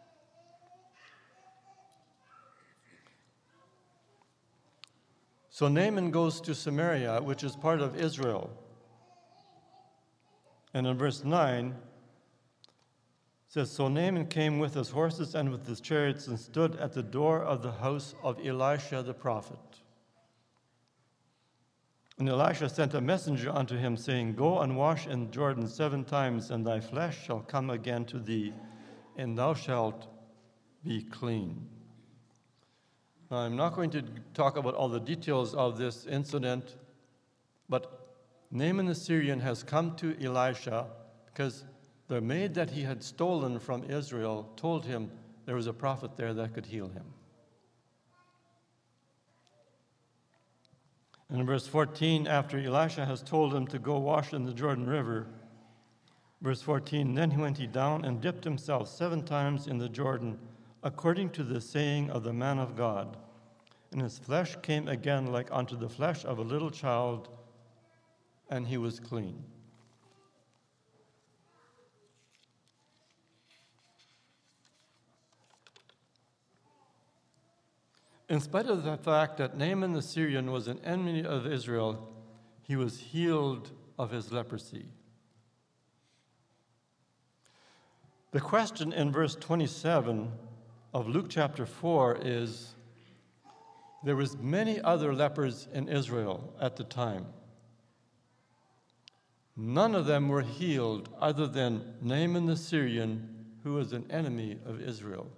S1: So Naaman goes to Samaria, which is part of Israel. And in verse nine, it says, "So Naaman came with his horses and with his chariots and stood at the door of the house of Elisha the prophet. And Elisha sent a messenger unto him, saying, Go and wash in Jordan seven times, and thy flesh shall come again to thee, and thou shalt be clean." Now, I'm not going to talk about all the details of this incident, but Naaman the Syrian has come to Elisha because the maid that he had stolen from Israel told him there was a prophet there that could heal him. And in verse fourteen, after Elisha has told him to go wash in the Jordan River, verse fourteen, "Then went he down and dipped himself seven times in the Jordan, according to the saying of the man of God. And his flesh came again like unto the flesh of a little child, and he was clean." In spite of the fact that Naaman the Syrian was an enemy of Israel, he was healed of his leprosy. The question in verse twenty-seven of Luke chapter four is, there was many other lepers in Israel at the time. None of them were healed other than Naaman the Syrian, who was an enemy of Israel.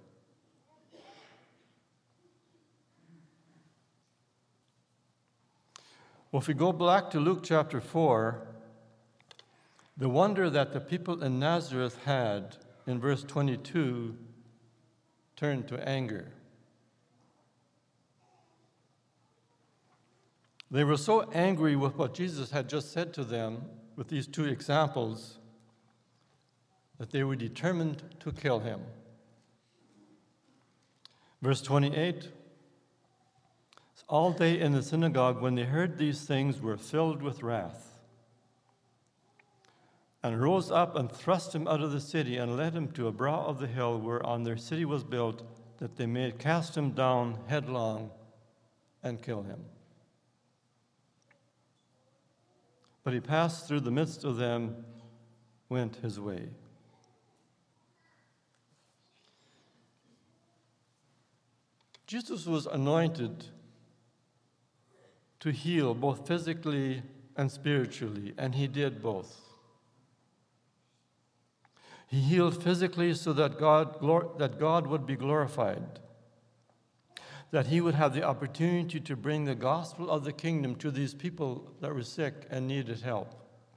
S1: Well, if we go back to Luke chapter four, the wonder that the people in Nazareth had in verse twenty-two turned to anger. They were so angry with what Jesus had just said to them with these two examples that they were determined to kill him. Verse twenty-eight, all day in the synagogue when they heard these things were filled with wrath, and rose up and thrust him out of the city and led him to a brow of the hill whereon their city was built, that they may cast him down headlong and kill him. But he passed through the midst of them, went his way. Jesus was anointed to heal both physically and spiritually, and he did both. He healed physically so that God, that God would be glorified, that he would have the opportunity to bring the gospel of the kingdom to these people that were sick and needed help.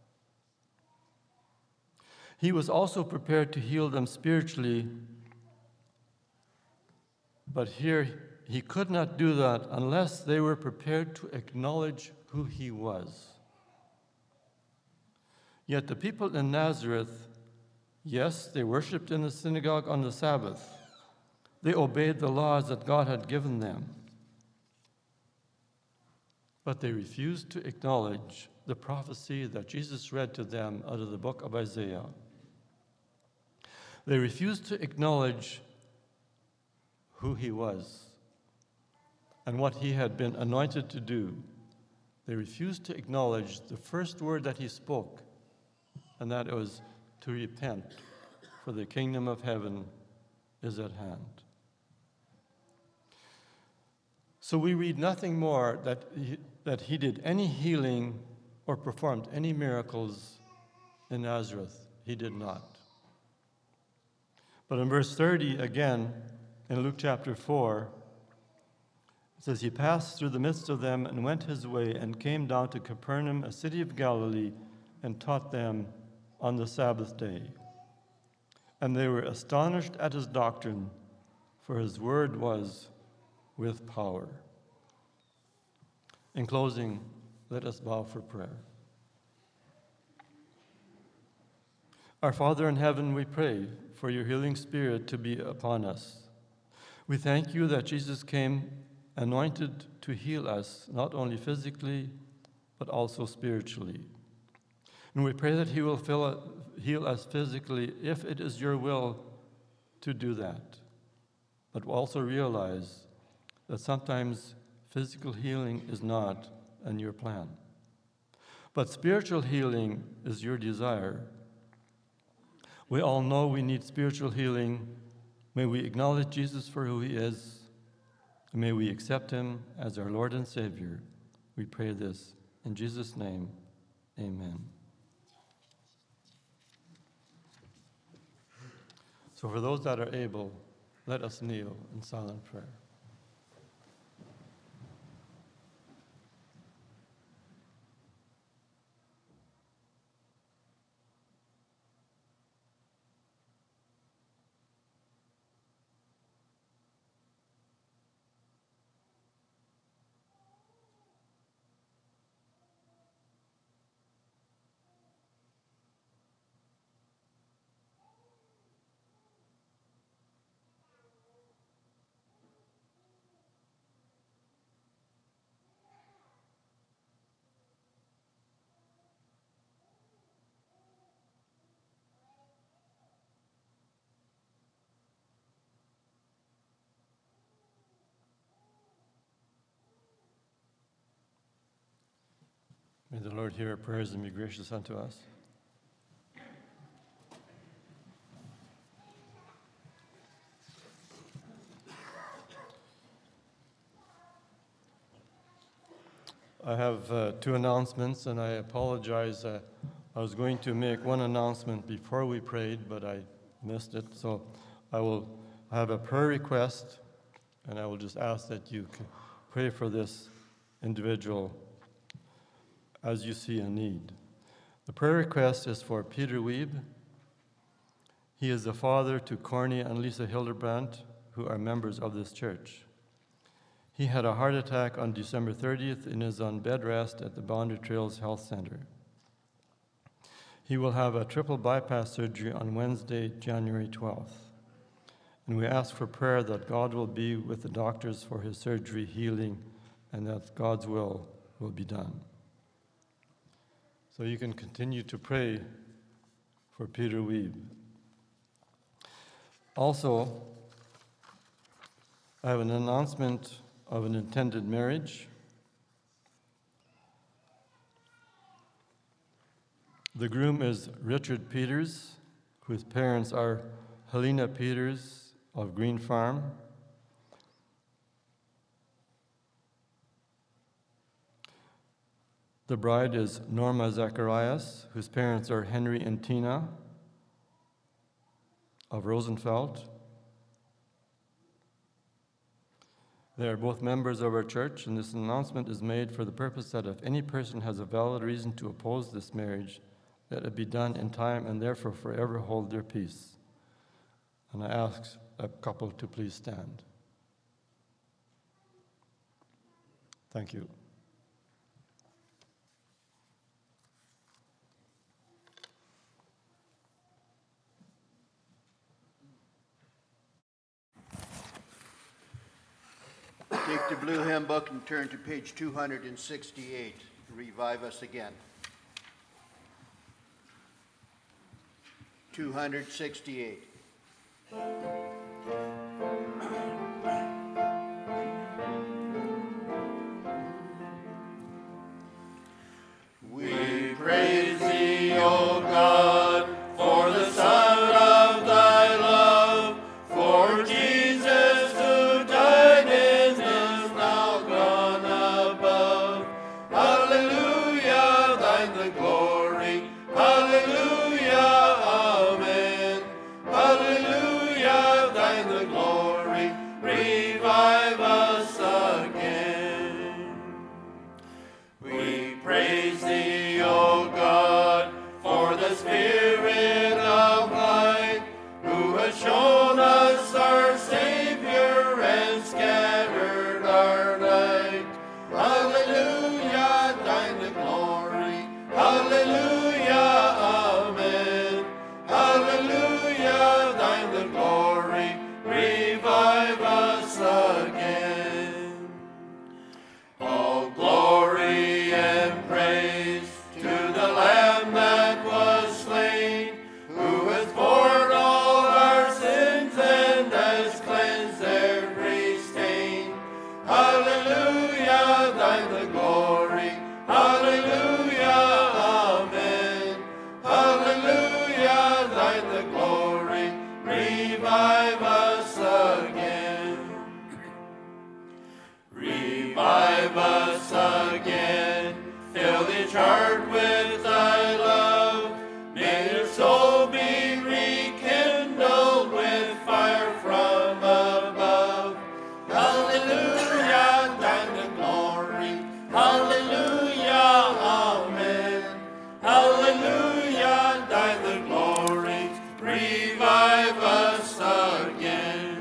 S1: He was also prepared to heal them spiritually, but here he could not do that unless they were prepared to acknowledge who he was. Yet the people in Nazareth, yes, they worshiped in the synagogue on the Sabbath. They obeyed the laws that God had given them. But they refused to acknowledge the prophecy that Jesus read to them out of the book of Isaiah. They refused to acknowledge who he was and what he had been anointed to do. They refused to acknowledge the first word that he spoke, and that was to repent, for the kingdom of heaven is at hand. So we read nothing more that he, that he did any healing or performed any miracles in Nazareth. He did not. But in verse thirty, again, in Luke chapter four, it says, he passed through the midst of them and went his way and came down to Capernaum, a city of Galilee, and taught them on the Sabbath day. And they were astonished at his doctrine, for his word was with power. In closing, let us bow for prayer. Our Father in heaven, we pray for your healing spirit to be upon us. We thank you that Jesus came anointed to heal us, not only physically, but also spiritually. And we pray that he will fill, heal us physically if it is your will to do that. But also realize that sometimes physical healing is not in your plan. But spiritual healing is your desire. We all know we need spiritual healing. May we acknowledge Jesus for who he is, and may we accept him as our Lord and Savior. We pray this in Jesus' name, amen. So for those that are able, let us kneel in silent prayer. May the Lord hear our prayers and be gracious unto us. I have uh, two announcements, and I apologize. Uh, I was going to make one announcement before we prayed, but I missed it. So I will have a prayer request, and I will just ask that you can pray for this individual. as you see a need. The prayer request is for Peter Weeb. He is the father to Corny and Lisa Hildebrandt, who are members of this church. He had a heart attack on December thirtieth and is on bed rest at the Boundary Trails Health Center. He will have a triple bypass surgery on Wednesday, January twelfth. And we ask for prayer that God will be with the doctors for his surgery, healing, and that God's will will be done. So you can continue to pray for Peter Weeb. Also, I have an announcement of an intended marriage. The groom is Richard Peters, whose parents are Helena Peters of Green Farm. The bride is Norma Zacharias, whose parents are Henry and Tina of Rosenfeld. They are both members of our church, and this announcement is made for the purpose that if any person has a valid reason to oppose this marriage, that it be done in time and therefore forever hold their peace. And I ask a couple to please stand. Thank you.
S5: Take the blue hymn book and turn to page two hundred sixty-eight. Revive us again. two hundred sixty-eight.
S6: We praise thee, O God, for the Son of thy love, for Jesus who died and is now gone above. Hallelujah, thine the glory. Hallelujah, amen. Hallelujah, thine the glory. Revive us again. We praise thee, O God, for the Spirit of light, who has shown us our Savior and scattered our night. Hallelujah, thine the glory. Hallelujah, amen. Hallelujah, thine the glory. Revive us again. All glory and praise to the Lamb that was slain, who has borne all our sins and has cleansed every stain. Hallelujah, thine the glory. Hallelujah, amen. Hallelujah, thine the glory. Revive us again. Revive us again. Fill each heart with thy love. May your soul be rekindled with fire from above. Hallelujah, thine the glory. Hallelujah, amen. Hallelujah, thine the glory. Revive us again.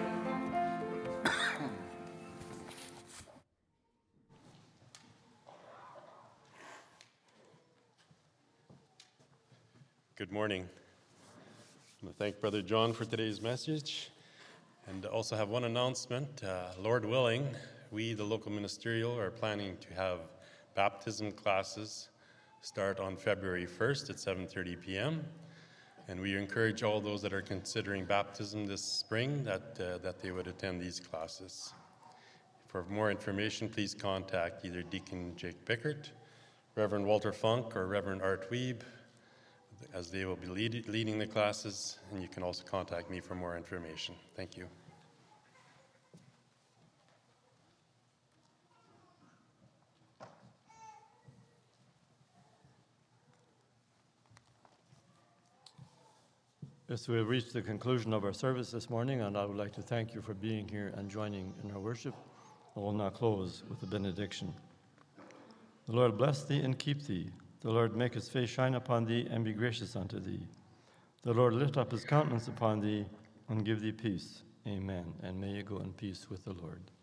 S7: Good morning. I want to thank Brother John for today's message, and also have one announcement. Uh, Lord willing, we, the local ministerial, are planning to have baptism classes start on February first at seven thirty p.m. And we encourage all those that are considering baptism this spring that, uh, that they would attend these classes. For more information, please contact either Deacon Jake Bickert, Reverend Walter Funk, or Reverend Art Weeb, as they will be lead, leading the classes, and you can also contact me for more information. Thank you.
S1: Yes, we have reached the conclusion of our service this morning, and I would like to thank you for being here and joining in our worship. I will now close with the benediction. The Lord bless thee and keep thee. The Lord make his face shine upon thee and be gracious unto thee. The Lord lift up his countenance upon thee and give thee peace. Amen. And may you go in peace with the Lord.